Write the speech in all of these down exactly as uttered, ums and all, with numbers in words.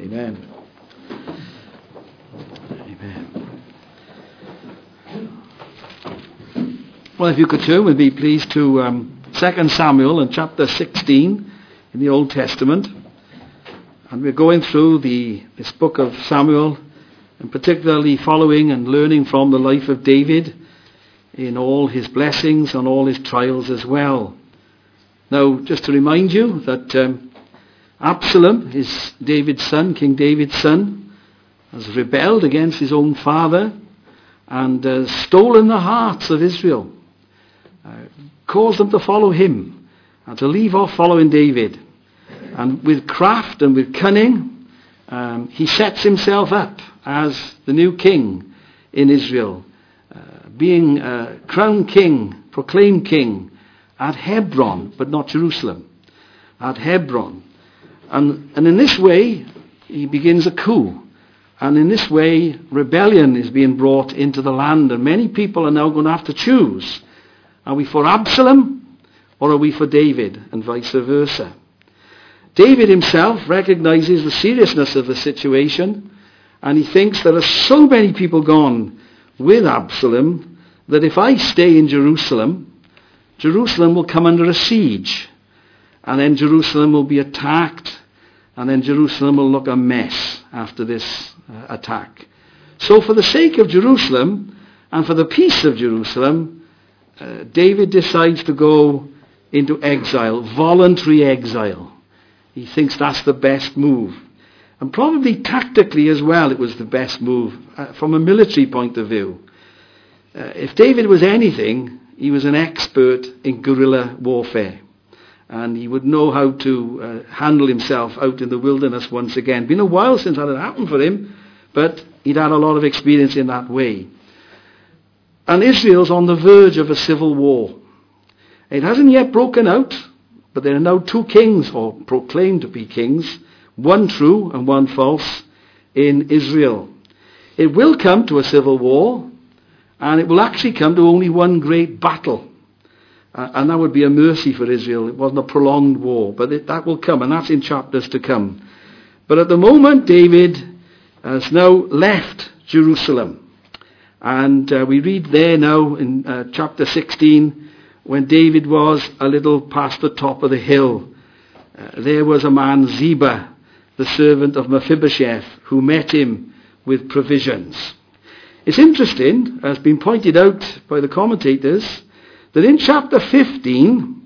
Amen. Amen. Well, if you could turn with me, please, to um, Second Samuel and chapter sixteen in the Old Testament. And we're going through the this book of Samuel, and particularly following and learning from the life of David in all his blessings and all his trials as well. Now, just to remind you that um, Absalom is David's son, King David's son, has rebelled against his own father and has stolen the hearts of Israel, uh, caused them to follow him and to leave off following David. And with craft and with cunning, um, he sets himself up as the new king in Israel, uh, being uh, crowned king, proclaimed king at Hebron, but not Jerusalem, at Hebron. And, and in this way, he begins a coup. And in this way, rebellion is being brought into the land. And many people are now going to have to choose. Are we for Absalom or are we for David? And vice versa. David himself recognizes the seriousness of the situation. And he thinks there are so many people gone with Absalom that if I stay in Jerusalem, Jerusalem will come under a siege. And then Jerusalem will be attacked. And then Jerusalem will look a mess after this uh, attack. So for the sake of Jerusalem and for the peace of Jerusalem, uh, David decides to go into exile, voluntary exile. He thinks that's the best move. And probably tactically as well it was the best move uh, from a military point of view. Uh, if David was anything, he was an expert in guerrilla warfare. And he would know how to uh, handle himself out in the wilderness once again. Been a while since that had happened for him, but he'd had a lot of experience in that way. And Israel's on the verge of a civil war. It hasn't yet broken out, but there are now two kings, or proclaimed to be kings, one true and one false, in Israel. It will come to a civil war, and it will actually come to only one great battle. Uh, and that would be a mercy for Israel. It wasn't a prolonged war, but it, that will come, and that's in chapters to come. But at the moment, David has now left Jerusalem. And uh, we read there now in uh, chapter sixteen, when David was a little past the top of the hill, uh, there was a man, Ziba, the servant of Mephibosheth, who met him with provisions. It's interesting, as been pointed out by the commentators, that in chapter fifteen,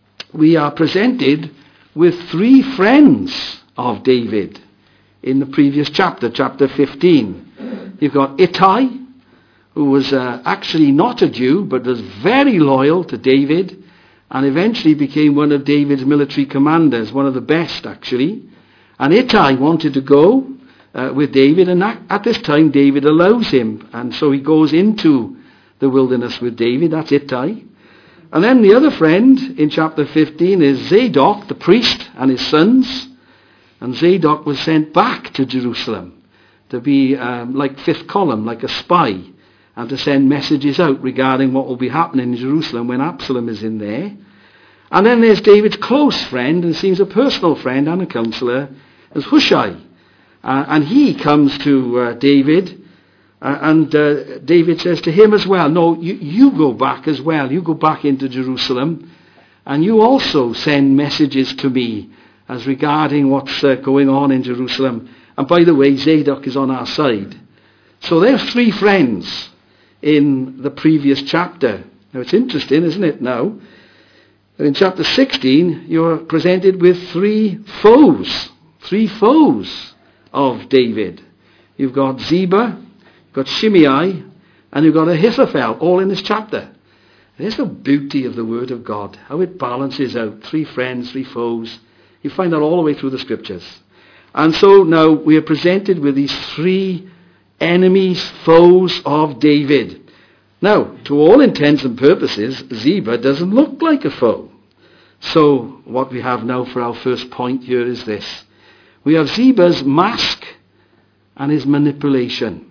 we are presented with three friends of David in the previous chapter, chapter fifteen. You've got Ittai, who was uh, actually not a Jew, but was very loyal to David, and eventually became one of David's military commanders, one of the best actually. And Ittai wanted to go uh, with David, and at, at this time David allows him, and so he goes into the wilderness with David. That's Ittai. And then the other friend in chapter fifteen is Zadok, the priest, and his sons. And Zadok was sent back to Jerusalem to be um, like fifth column, like a spy, and to send messages out regarding what will be happening in Jerusalem when Absalom is in there. And then there's David's close friend, and seems a personal friend and a counselor, is Hushai. Uh, and he comes to uh, David. Uh, and uh, David says to him as well, no, you, you go back as well. You go back into Jerusalem. And you also send messages to me as regarding what's uh, going on in Jerusalem. And by the way, Zadok is on our side. So there's three friends in the previous chapter. Now it's interesting, isn't it, now? In chapter sixteen, you're presented with three foes. Three foes of David. You've got Ziba, got Shimei, and you've got Ahithophel, all in this chapter. There's the beauty of the Word of God, how it balances out three friends, three foes. You find that all the way through the Scriptures. And so now we are presented with these three enemies, foes of David. Now, to all intents and purposes, Ziba doesn't look like a foe. So what we have now for our first point here is this. We have Ziba's mask and his manipulation.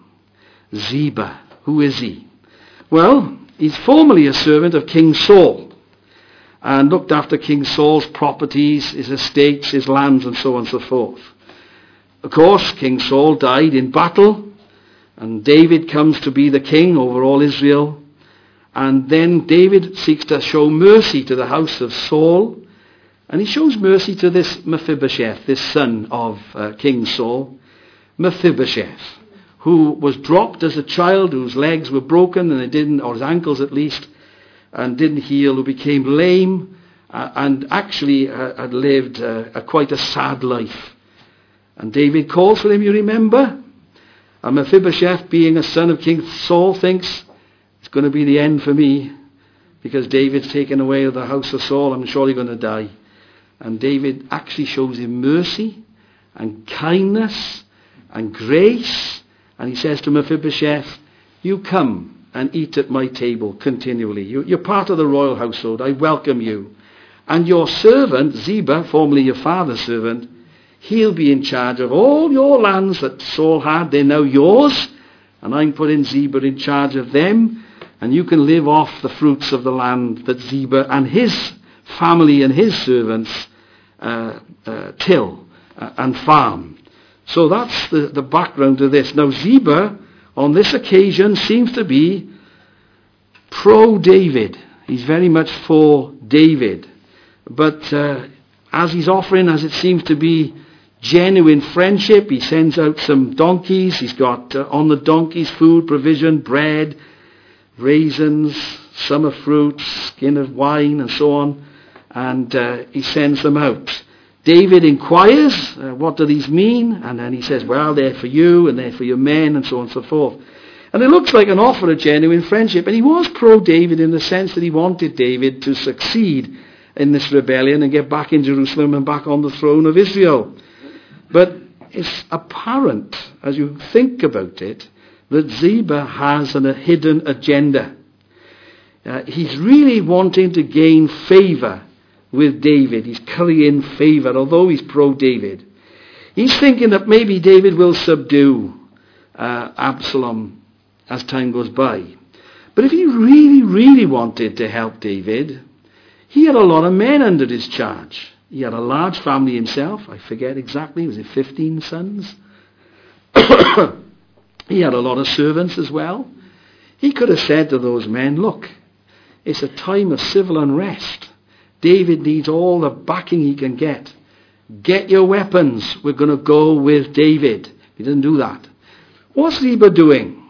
Ziba, who is he? Well, he's formerly a servant of King Saul and looked after King Saul's properties, his estates, his lands, and so on and so forth. Of course, King Saul died in battle, and David comes to be the king over all Israel. And then David seeks to show mercy to the house of Saul, and he shows mercy to this Mephibosheth, this son of uh, King Saul, Mephibosheth, who was dropped as a child, whose legs were broken, and they didn't, or his ankles at least, and didn't heal, who became lame, uh, and actually uh, had lived uh, a, quite a sad life. And David calls for him, you remember? And Mephibosheth, being a son of King Saul, thinks, it's going to be the end for me, because David's taken away the house of Saul, I'm surely going to die. And David actually shows him mercy and kindness and grace. And he says to Mephibosheth, you come and eat at my table continually. You, you're part of the royal household. I welcome you. And your servant, Ziba, formerly your father's servant, he'll be in charge of all your lands that Saul had. They're now yours. And I'm putting Ziba in charge of them. And you can live off the fruits of the land that Ziba and his family and his servants uh, uh, till uh, and farm. So that's the, the background to this. Now Ziba, on this occasion, seems to be pro-David. He's very much for David. But uh, as he's offering, as it seems to be, genuine friendship, he sends out some donkeys. He's got uh, on the donkeys food, provision, bread, raisins, summer fruits, skin of wine, and so on. And uh, he sends them out. David inquires, uh, what do these mean? And then he says, well, they're for you, and they're for your men, and so on and so forth. And it looks like an offer of genuine friendship. And he was pro-David in the sense that he wanted David to succeed in this rebellion and get back in Jerusalem and back on the throne of Israel. But it's apparent, as you think about it, that Ziba has an, a hidden agenda. Uh, he's really wanting to gain favour with David. He's currying favour, although he's pro-David. He's thinking that maybe David will subdue uh, Absalom as time goes by. But if he really, really wanted to help David, he had a lot of men under his charge. He had a large family himself. I forget exactly. Was it fifteen sons? He had a lot of servants as well. He could have said to those men, look, it's a time of civil unrest. David needs all the backing he can get. Get your weapons. We're going to go with David. He didn't do that. What's Ziba doing?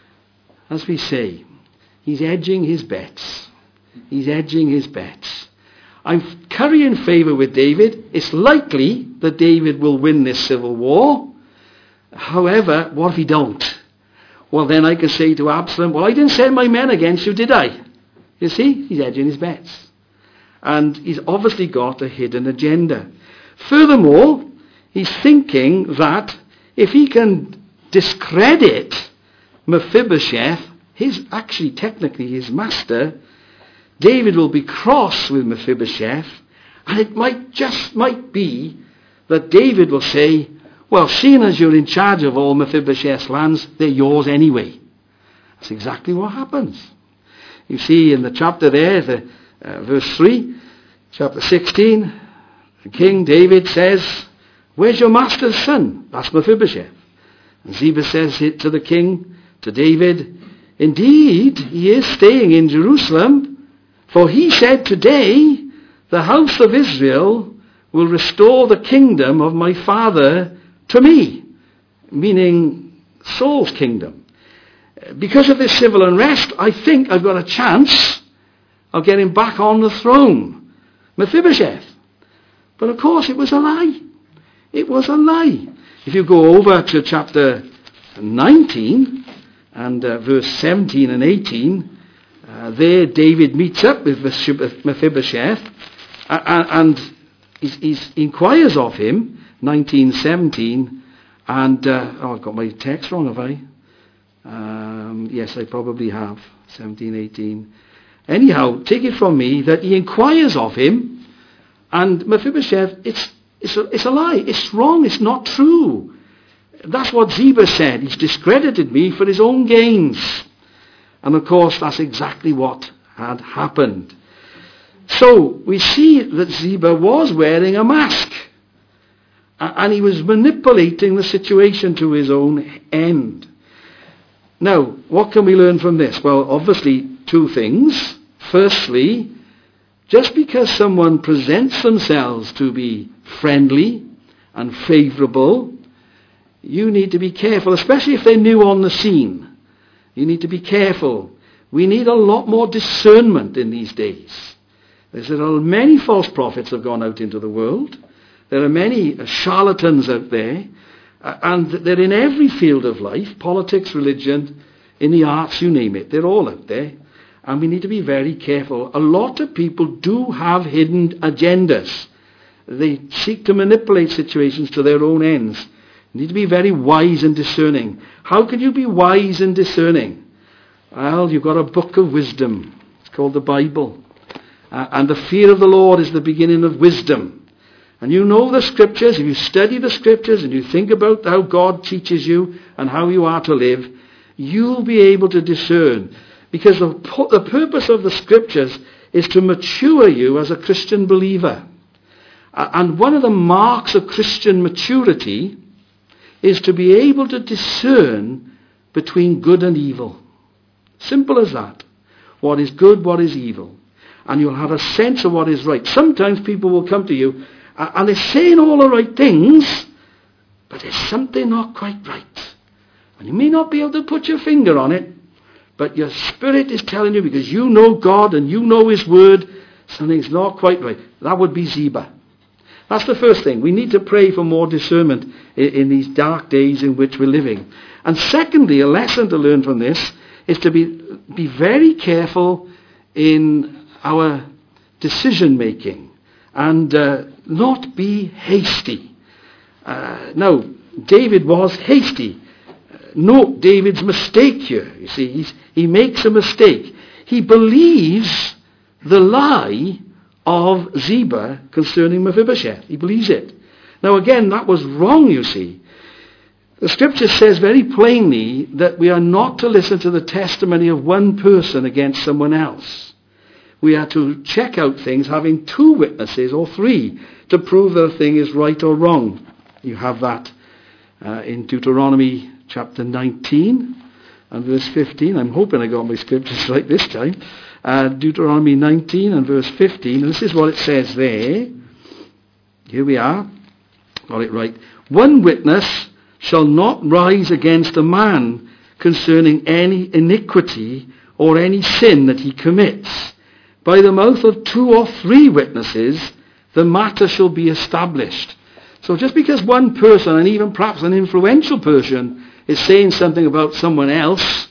As we say, he's edging his bets. He's edging his bets. I'm currying favour with David. It's likely that David will win this civil war. However, what if he don't? Well, then I can say to Absalom, well, I didn't send my men against you, did I? You see, he's edging his bets. And he's obviously got a hidden agenda. Furthermore, he's thinking that if he can discredit Mephibosheth, his actually technically his master, David will be cross with Mephibosheth, and it might just might be that David will say, well, seeing as you're in charge of all Mephibosheth's lands, they're yours anyway. That's exactly what happens. You see in the chapter there, the, uh, verse three, chapter sixteen, King David says, where's your master's son? That's Mephibosheth. And Ziba says it to the king, to David, indeed, he is staying in Jerusalem, for he said today, the house of Israel will restore the kingdom of my father to me, meaning Saul's kingdom. Because of this civil unrest, I think I've got a chance of getting back on the throne, Mephibosheth. But of course it was a lie. It was a lie. If you go over to chapter nineteen and uh, verse seventeen and eighteen, uh, there David meets up with Mephibosheth uh, and he he's, inquires of him, nineteen seventeen, and uh, oh, I've got my text wrong, have I? Um, yes, I probably have, seventeen, eighteen. Anyhow, take it from me that he inquires of him, and Mephibosheth, it's it's a, it's a lie. It's wrong. It's not true. That's what Ziba said. He's discredited me for his own gains. And of course, that's exactly what had happened. So, we see that Ziba was wearing a mask. And he was manipulating the situation to his own end. Now, what can we learn from this? Well, obviously, two things. Firstly, just because someone presents themselves to be friendly and favourable, you need to be careful, especially if they're new on the scene. You need to be careful. We need a lot more discernment in these days. There's many false prophets have gone out into the world. There are many charlatans out there, and they're in every field of life, politics, religion, in the arts, you name it. They're all out there, and we need to be very careful. A lot of people do have hidden agendas. They seek to manipulate situations to their own ends. You need to be very wise and discerning. How can you be wise and discerning? Well, you've got a book of wisdom. It's called the Bible. Uh, and the fear of the Lord is the beginning of wisdom. And you know the scriptures. If you study the scriptures and you think about how God teaches you and how you are to live, you'll be able to discern. Because the, the purpose of the scriptures is to mature you as a Christian believer. Uh, and one of the marks of Christian maturity is to be able to discern between good and evil. Simple as that. What is good, what is evil. And you'll have a sense of what is right. Sometimes people will come to you and they're saying all the right things, but there's something not quite right. And you may not be able to put your finger on it, but your spirit is telling you, because you know God and you know His Word, something's not quite right. That would be Ziba. That's the first thing. We need to pray for more discernment in, in these dark days in which we're living. And secondly, a lesson to learn from this is to be, be very careful in our decision making and uh, not be hasty. Uh, now, David was hasty. Uh, note David's mistake here. You see, he's, he makes a mistake. He believes the lie of Ziba concerning Mephibosheth. He believes it. Now again, that was wrong, you see. The scripture says very plainly that we are not to listen to the testimony of one person against someone else. We are to check out things having two witnesses or three to prove that a thing is right or wrong. You have that uh, in Deuteronomy chapter nineteen and verse fifteen. I'm hoping I got my scriptures right this time. Uh, Deuteronomy nineteen and verse fifteen. And this is what it says there. Here we are. Got it right. One witness shall not rise against a man concerning any iniquity or any sin that he commits. By the mouth of two or three witnesses, the matter shall be established. So just because one person, and even perhaps an influential person, is saying something about someone else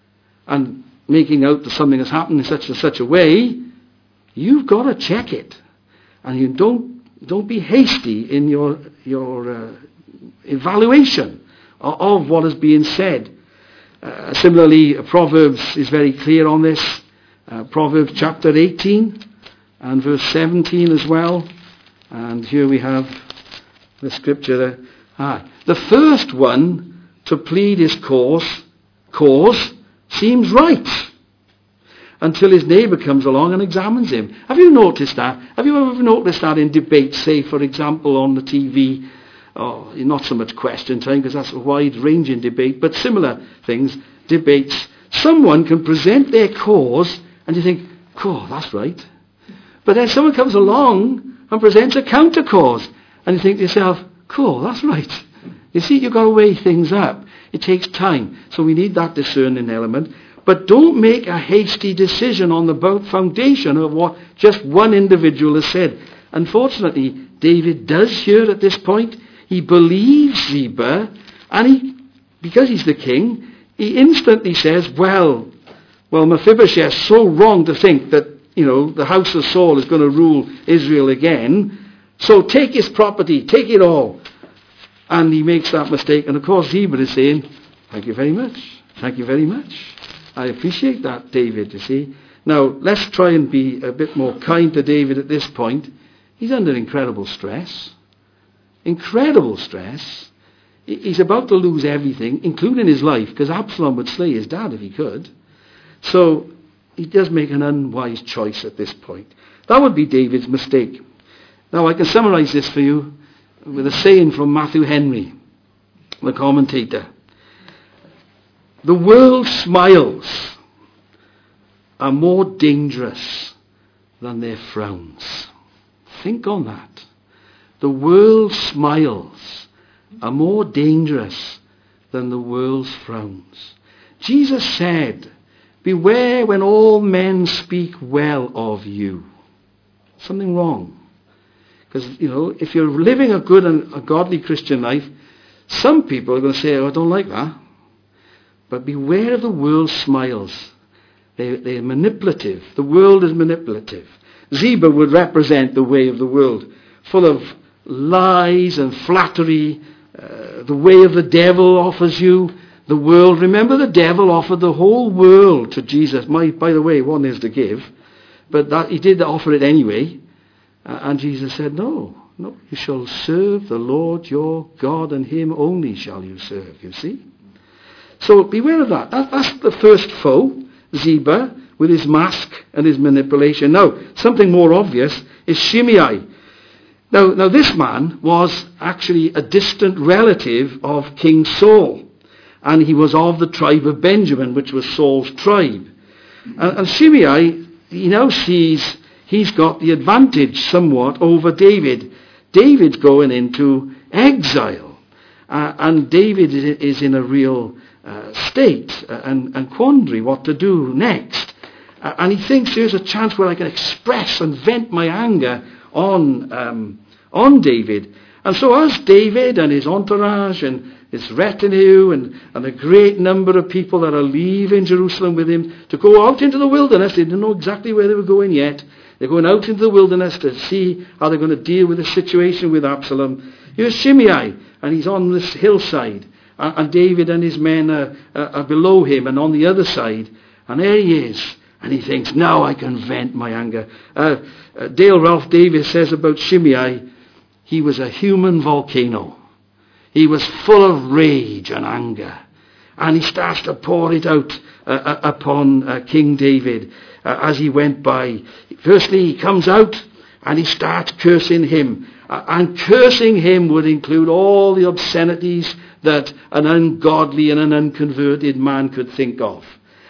and making out that something has happened in such and such a way, you've got to check it. And you don't don't be hasty in your your uh, evaluation of, of what is being said. Uh, similarly, Proverbs is very clear on this. Uh, Proverbs chapter eighteen and verse seventeen as well. And here we have the scripture there. Ah, the first one to plead his cause, cause seems right until his neighbour comes along and examines him. Have you noticed that? Have you ever noticed that in debates, say, for example, on the T V? Oh, not so much question time, because that's a wide-ranging debate, but similar things, debates. Someone can present their cause, and you think, cool, that's right. But then someone comes along and presents a counter cause, and you think to yourself, cool, that's right. You see, you've got to weigh things up. It takes time. So we need that discerning element. But don't make a hasty decision on the foundation of what just one individual has said. Unfortunately, David does here at this point. He believes Ziba, and he, because he's the king, he instantly says, well, well, Mephibosheth's so wrong to think that, you know, the house of Saul is going to rule Israel again. So take his property, take it all. And he makes that mistake. And of course, Ziba is saying, thank you very much. Thank you very much. I appreciate that, David, you see. Now, let's try and be a bit more kind to David at this point. He's under incredible stress. Incredible stress. He's about to lose everything, including his life, because Absalom would slay his dad if he could. So, he does make an unwise choice at this point. That would be David's mistake. Now, I can summarize this for you. with a saying from Matthew Henry, the commentator. The world's smiles are more dangerous than their frowns. Think on that. The world's smiles are more dangerous than the world's frowns. Jesus said, beware when all men speak well of you. Something wrong. Because, you know, if you're living a good and a godly Christian life, some people are going to say, oh, I don't like that. But beware of the world's smiles. They, they're manipulative. The world is manipulative. Ziba would represent the way of the world, full of lies and flattery. Uh, the way of the devil offers you the world. Remember, the devil offered the whole world to Jesus. My, by the way, one is to give. But that, he did offer it anyway. Uh, and Jesus said, no, no, you shall serve the Lord your God, and him only shall you serve, you see. So beware of that. that. That's the first foe, Ziba, with his mask and his manipulation. Now, something more obvious is Shimei. Now, now this man was actually a distant relative of King Saul. And he was of the tribe of Benjamin, which was Saul's tribe. And, and Shimei, he now sees he's got the advantage somewhat over David. David's going into exile. Uh, and David is in a real uh, state and, and quandary what to do next. Uh, and he thinks here's a chance where I can express and vent my anger on, um, on David. And so as David and his entourage and his retinue and, and a great number of people that are leaving Jerusalem with him to go out into the wilderness, they didn't know exactly where they were going yet. They're going out into the wilderness to see how they're going to deal with the situation with Absalom. Here's Shimei, and he's on this hillside, and, and David and his men are, are below him and on the other side, and there he is, and he thinks, now I can vent my anger. Uh, uh, Dale Ralph Davis says about Shimei, he was a human volcano. He was full of rage and anger, and he starts to pour it out uh, upon uh, King David uh, as he went by. Firstly, he comes out and he starts cursing him. Uh, and cursing him would include all the obscenities that an ungodly and an unconverted man could think of.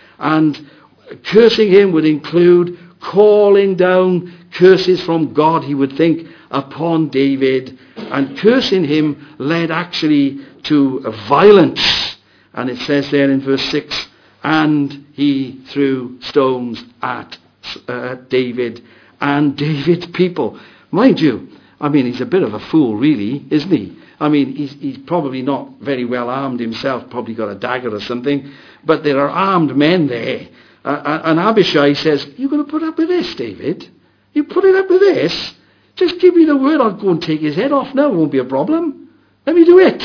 And cursing him would include calling down curses from God, he would think, upon David. And cursing him led actually to violence. And it says there in verse six, and he threw stones at uh, David and David's people. Mind you, I mean, he's a bit of a fool, really, isn't he? I mean, he's, he's probably not very well armed himself, probably got a dagger or something, but there are armed men there. Uh, and Abishai says, you're going to put up with this, David? You put it up with this? Just give me the word, I'll go and take his head off now, it won't be a problem. Let me do it.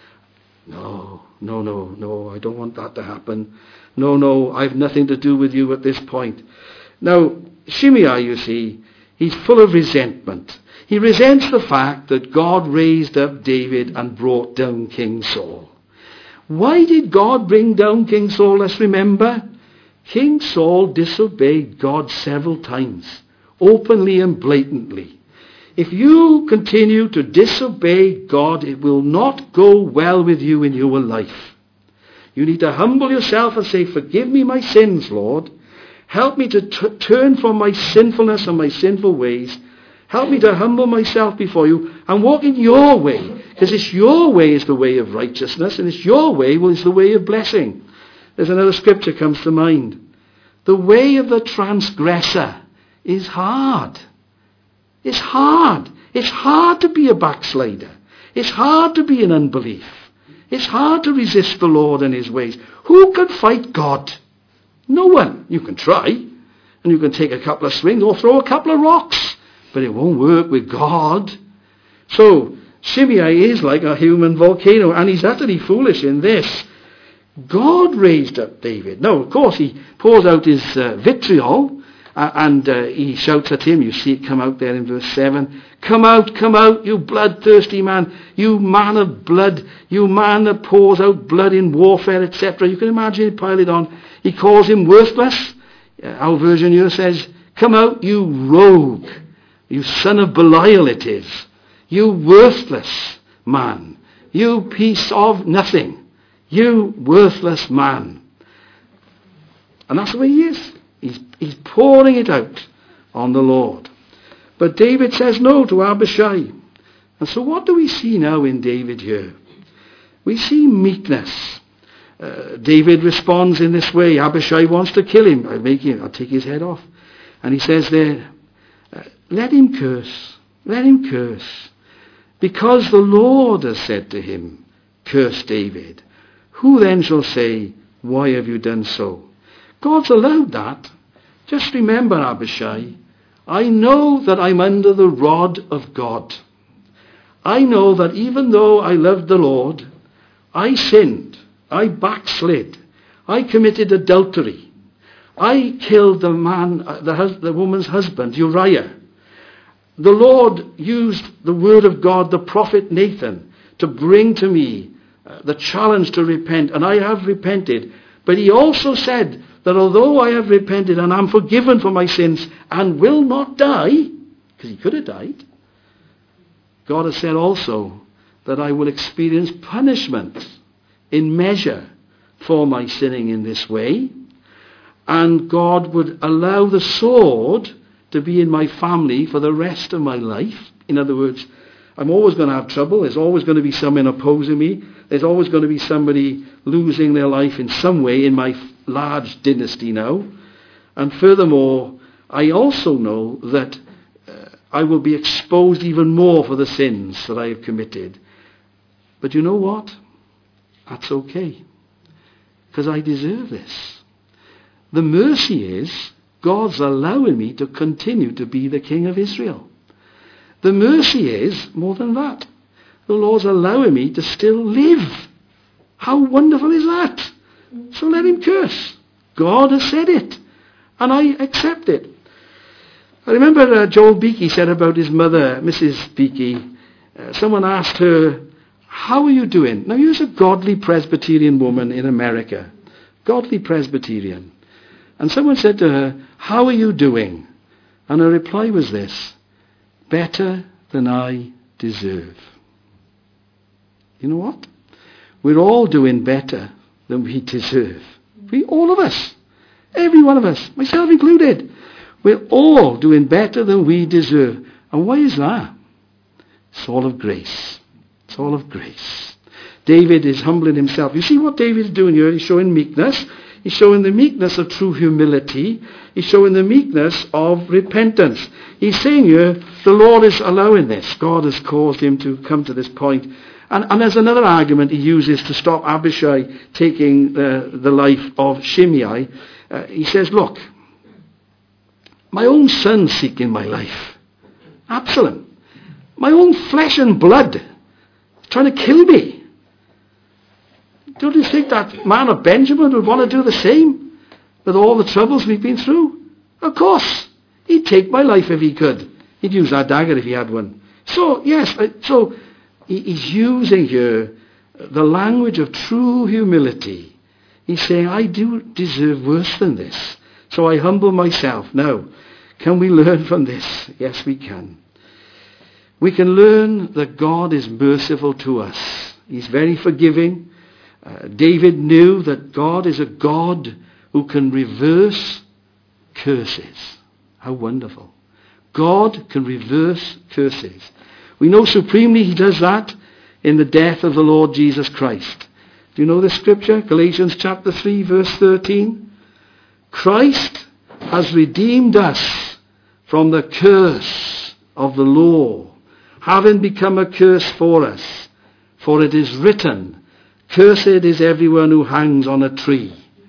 No, no, no, no, I don't want that to happen. No, no, I've nothing to do with you at this point. Now, Shimei, you see, he's full of resentment. He resents the fact that God raised up David and brought down King Saul. Why did God bring down King Saul? Let's remember. King Saul disobeyed God several times, openly and blatantly. If you continue to disobey God, it will not go well with you in your life. You need to humble yourself and say, forgive me my sins, Lord. Help me to t- turn from my sinfulness and my sinful ways. Help me to humble myself before you and walk in your way. Because it's your way is the way of righteousness, and it's your way is the way of blessing. There's another scripture comes to mind. The way of the transgressor is hard. It's hard. It's hard to be a backslider. It's hard to be in unbelief. It's hard to resist the Lord and his ways. Who can fight God? No one. You can try, and you can take a couple of swings or throw a couple of rocks, but it won't work with God. So Shimei is like a human volcano, and he's utterly foolish in this. God raised up David. Now, of course, he pours out his uh, vitriol, uh, and uh, he shouts at him. You see it come out there in verse seven. Come out, come out, you bloodthirsty man, you man of blood, you man that pours out blood in warfare, et cetera. You can imagine it, pile it on. He calls him worthless. Uh, our version here says, come out, you rogue, you son of Belial it is. You worthless man. You piece of nothing. You worthless man. And that's the way he is. He's, he's pouring it out on the Lord. But David says no to Abishai. And so what do we see now in David here? We see meekness. Uh, David responds in this way. Abishai wants to kill him. I'll, make him, I'll take his head off. And he says there, uh, let him curse. Let him curse. Because the Lord has said to him, curse David. Who then shall say, why have you done so? God's allowed that. Just remember, Abishai, I know that I'm under the rod of God. I know that even though I loved the Lord, I sinned. I backslid. I committed adultery. I killed the man, the, hus- the woman's husband, Uriah. The Lord used the word of God, the prophet Nathan, to bring to me uh, the challenge to repent, and I have repented. But he also said that although I have repented and am forgiven for my sins and will not die, because he could have died, God has said also that I will experience punishment in measure for my sinning in this way. And God would allow the sword to be in my family for the rest of my life. In other words, I'm always going to have trouble. There's always going to be someone opposing me. There's always going to be somebody losing their life in some way in my large dynasty now. And furthermore, I also know that uh, I will be exposed even more for the sins that I have committed. But you know what? That's okay. Because I deserve this. The mercy is God's allowing me to continue to be the king of Israel. The mercy is more than that. The Lord's allowing me to still live. How wonderful is that? So let him curse. God has said it. And I accept it. I remember uh, Joel Beakey said about his mother, Missus Beakey, uh, someone asked her, how are you doing? Now, he was a godly Presbyterian woman in America. Godly Presbyterian. And someone said to her, how are you doing? And her reply was this, better than I deserve. You know what? We're all doing better than we deserve. We, all of us. Every one of us, myself included. We're all doing better than we deserve. And why is that? It's all of grace. It's all of grace. David is humbling himself. You see what David is doing here? He's showing meekness. He's showing the meekness of true humility. He's showing the meekness of repentance. He's saying here, the Lord is allowing this. God has caused him to come to this point. And, and there's another argument he uses to stop Abishai taking uh, the life of Shimei. Uh, he says, look, my own son's seeking my life. Absalom. My own flesh and blood. Trying to kill me. Don't you think that man of Benjamin would want to do the same with all the troubles we've been through? Of course. He'd take my life if he could. He'd use that dagger if he had one. So, yes, so he's using here the language of true humility. He's saying, I do deserve worse than this. So I humble myself. Now, can we learn from this? Yes, we can. We can learn that God is merciful to us. He's very forgiving. Uh, David knew that God is a God who can reverse curses. How wonderful. God can reverse curses. We know supremely he does that in the death of the Lord Jesus Christ. Do you know the scripture? Galatians chapter three, verse thirteen. Christ has redeemed us from the curse of the law, having become a curse for us. For it is written, cursed is everyone who hangs on a tree.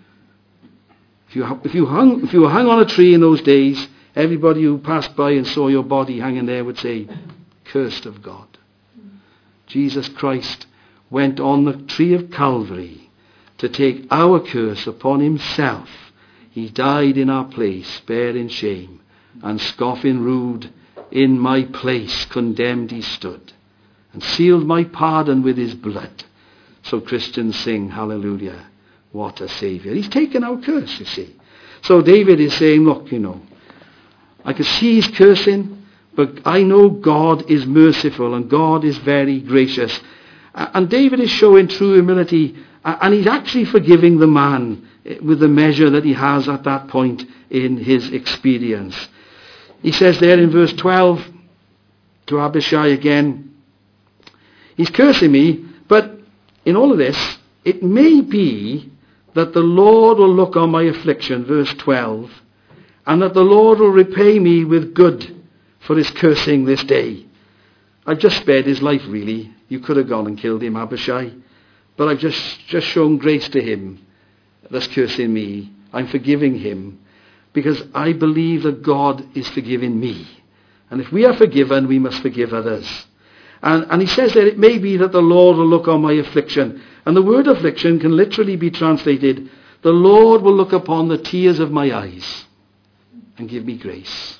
If you, if you hung, if you were hung on a tree in those days, everybody who passed by and saw your body hanging there would say, cursed of God. Jesus Christ went on the tree of Calvary to take our curse upon himself. He died in our place, bearing shame, and scoffing rude, in my place condemned he stood, and sealed my pardon with his blood. So Christians sing, hallelujah, what a Saviour. He's taken our curse, you see. So David is saying, look, you know, I can see he's cursing, but I know God is merciful and God is very gracious. And David is showing true humility, and he's actually forgiving the man with the measure that he has at that point in his experience. He says there in verse twelve to Abishai again, he's cursing me, but in all of this, it may be that the Lord will look on my affliction, verse twelve, and that the Lord will repay me with good for his cursing this day. I've just spared his life, really. You could have gone and killed him, Abishai, but I've just, just shown grace to him that's cursing me. I'm forgiving him because I believe that God is forgiving me. And if we are forgiven, we must forgive others. And, and he says that it may be that the Lord will look on my affliction. And the word affliction can literally be translated, the Lord will look upon the tears of my eyes and give me grace.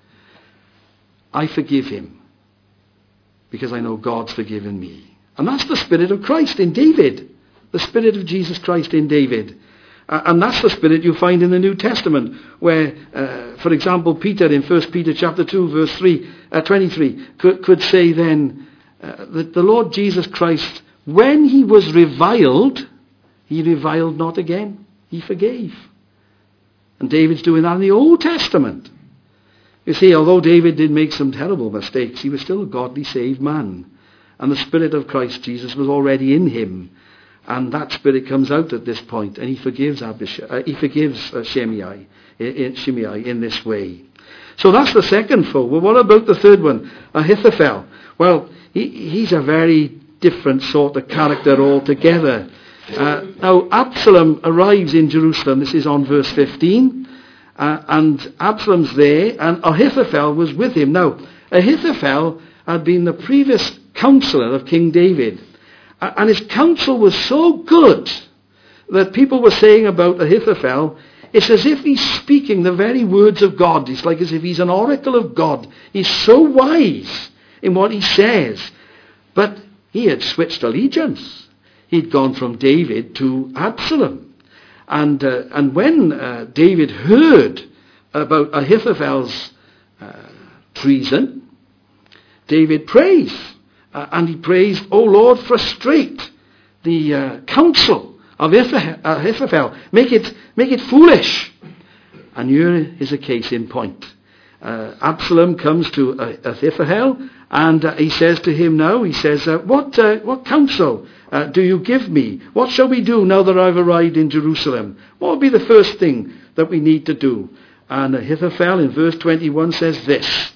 I forgive him because I know God's forgiven me. And that's the Spirit of Christ in David. The Spirit of Jesus Christ in David. Uh, and that's the Spirit you find in the New Testament, where, uh, for example, Peter in First Peter chapter two, verse three, uh, twenty-three, could, could say then uh, that the Lord Jesus Christ, when he was reviled, he reviled not again. He forgave. And David's doing that in the Old Testament. You see, although David did make some terrible mistakes, he was still a godly saved man. And the Spirit of Christ Jesus was already in him. And that Spirit comes out at this point, and he forgives Abishai, uh, he forgives uh, Shimei, in, Shimei in this way. So that's the second foe. Well, what about the third one, Ahithophel? Well, he, he's a very different sort of character altogether. Uh, now, Absalom arrives in Jerusalem. This is on verse fifteen. Uh, and Absalom's there, and Ahithophel was with him. Now, Ahithophel had been the previous counselor of King David. Uh, and his counsel was so good that people were saying about Ahithophel, it's as if he's speaking the very words of God. It's like as if he's an oracle of God. He's so wise in what he says. But he had switched allegiance. He'd gone from David to Absalom. And uh, and when uh, David heard about Ahithophel's uh, treason, David prays. Uh, and he prays, "O Lord, frustrate the uh, counsel of Ahithophel. Make it, make it foolish." And here is a case in point. Uh, Absalom comes to uh, Ahithophel, and uh, he says to him now, he says, uh, what, uh, what counsel uh, do you give me? What shall we do now that I've arrived in Jerusalem? What would be the first thing that we need to do? And Ahithophel in verse twenty-one says this,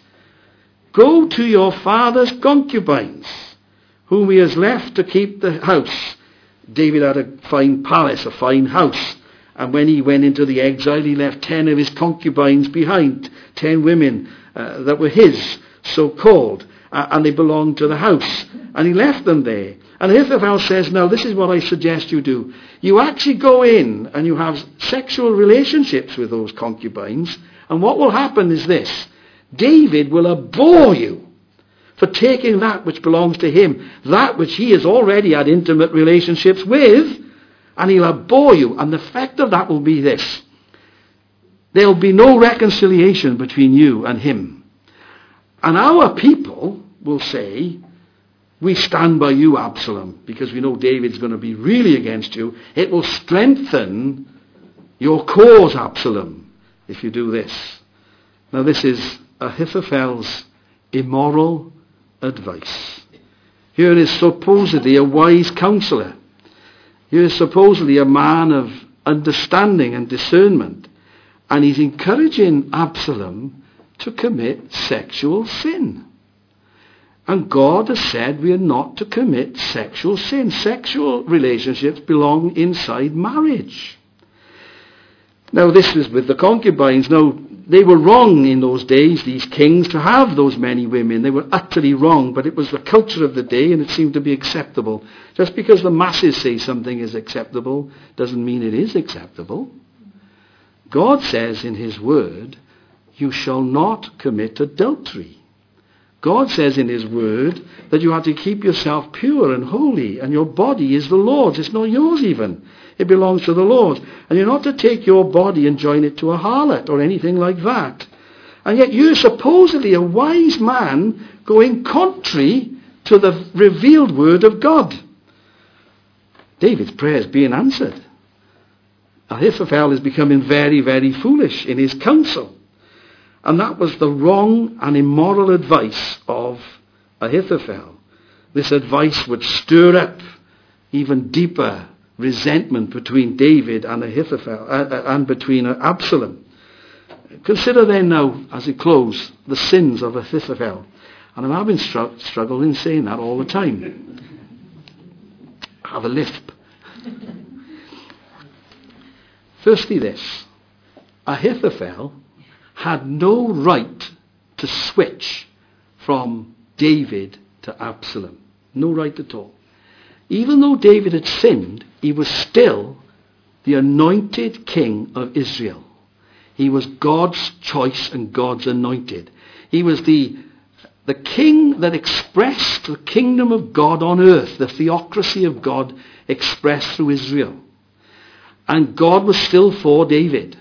"Go to your father's concubines, whom he has left to keep the house." David had a fine palace, a fine house. And when he went into the exile, he left ten of his concubines behind, ten women uh, that were his, so-called, uh, and they belonged to the house. And he left them there. And Ahithophel says, "Now this is what I suggest you do. You actually go in and you have sexual relationships with those concubines. And what will happen is this. David will abhor you for taking that which belongs to him, that which he has already had intimate relationships with, and he'll abhor you. And the effect of that will be this. There'll be no reconciliation between you and him. And our people will say, we stand by you, Absalom, because we know David's going to be really against you. It will strengthen your cause, Absalom, if you do this." Now this is Ahithophel's immoral advice. Here is supposedly a wise counselor. Here is supposedly a man of understanding and discernment. And he's encouraging Absalom to commit sexual sin. And God has said we are not to commit sexual sin. Sexual relationships belong inside marriage. Now this was with the concubines. Now they were wrong in those days, these kings, to have those many women. They were utterly wrong, but it was the culture of the day and it seemed to be acceptable. Just because the masses say something is acceptable doesn't mean it is acceptable. God says in his word, you shall not commit adultery. God says in his word that you have to keep yourself pure and holy, and your body is the Lord's. It's not yours even. It belongs to the Lord. And you're not to take your body and join it to a harlot or anything like that. And yet you're supposedly a wise man going contrary to the revealed word of God. David's prayer is being answered. Ahithophel is becoming very, very foolish in his counsel. And that was the wrong and immoral advice of Ahithophel. This advice would stir up even deeper resentment between David and Ahithophel, uh, and between Absalom. Consider then now, as we close, the sins of Ahithophel. And I'm having str- struggle in saying that all the time. I have a lisp. Firstly this, Ahithophel had no right to switch from David to Absalom. No right at all. Even though David had sinned, he was still the anointed king of Israel. He was God's choice and God's anointed. He was the, the king that expressed the kingdom of God on earth, the theocracy of God expressed through Israel. And God was still for David.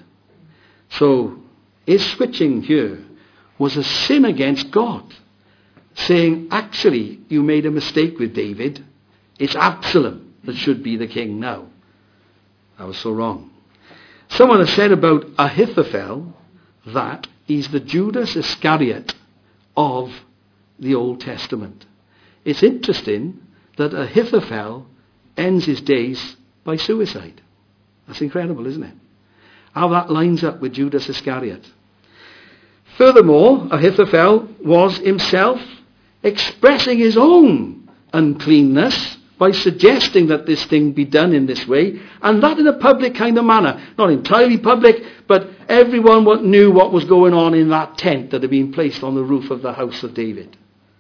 So his switching here was a sin against God, saying, actually, you made a mistake with David. It's Absalom that should be the king now. That was so wrong. Someone has said about Ahithophel that he's the Judas Iscariot of the Old Testament. It's interesting that Ahithophel ends his days by suicide. That's incredible, isn't it? How that lines up with Judas Iscariot. Furthermore, Ahithophel was himself expressing his own uncleanness by suggesting that this thing be done in this way, and that in a public kind of manner. Not entirely public, but everyone knew what was going on in that tent that had been placed on the roof of the house of David.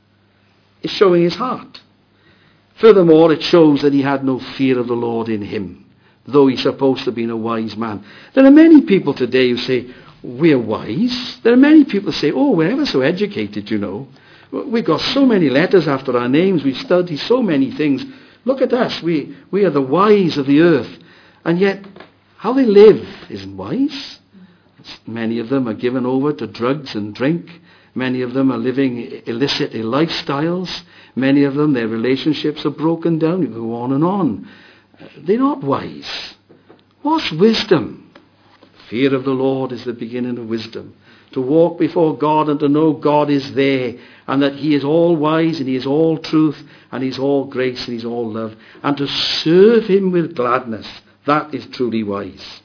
It's showing his heart. Furthermore, it shows that he had no fear of the Lord in him, though he's supposed to have been a wise man. There are many people today who say, we're wise. There are many people who say, oh, we're ever so educated, you know. We've got so many letters after our names. We've studied so many things. Look at us. We, we are the wise of the earth. And yet, how they live isn't wise. Many of them are given over to drugs and drink. Many of them are living illicit lifestyles. Many of them, their relationships are broken down. You go on and on. They're not wise. What's wisdom? Fear of the Lord is the beginning of wisdom. To walk before God and to know God is there, and that he is all wise and he is all truth and he's all grace and he's all love, and to serve him with gladness. That is truly wise.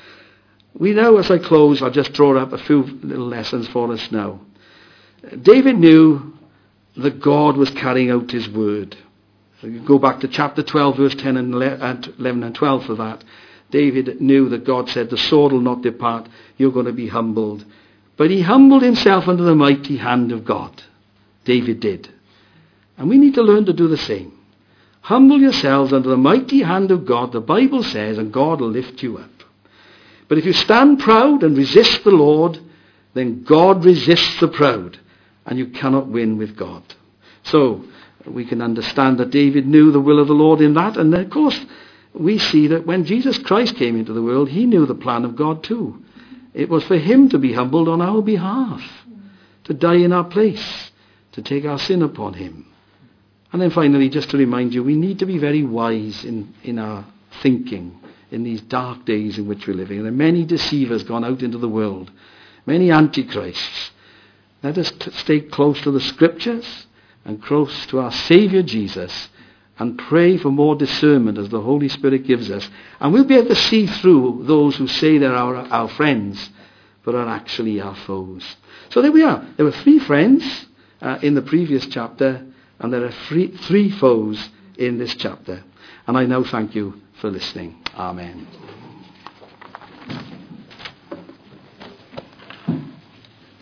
We now, as I close, I'll just draw up a few little lessons for us now. David knew that God was carrying out his word. So you go back to chapter twelve, verse ten and eleven and twelve for that. David knew that God said, the sword will not depart, you're going to be humbled. But he humbled himself under the mighty hand of God. David did. And we need to learn to do the same. Humble yourselves under the mighty hand of God, the Bible says, and God will lift you up. But if you stand proud and resist the Lord, then God resists the proud, and you cannot win with God. So we can understand that David knew the will of the Lord in that, and of course we see that when Jesus Christ came into the world, he knew the plan of God too. It was for him to be humbled on our behalf, to die in our place, to take our sin upon him. And then finally, just to remind you, we need to be very wise in, in our thinking in these dark days in which we're living. There are many deceivers gone out into the world, many antichrists. Let us t- stay close to the scriptures and close to our Saviour Jesus, and pray for more discernment as the Holy Spirit gives us. And we'll be able to see through those who say they're our, our friends, but are actually our foes. So there we are. There were three friends uh, in the previous chapter, and there are three, three foes in this chapter. And I now thank you for listening. Amen.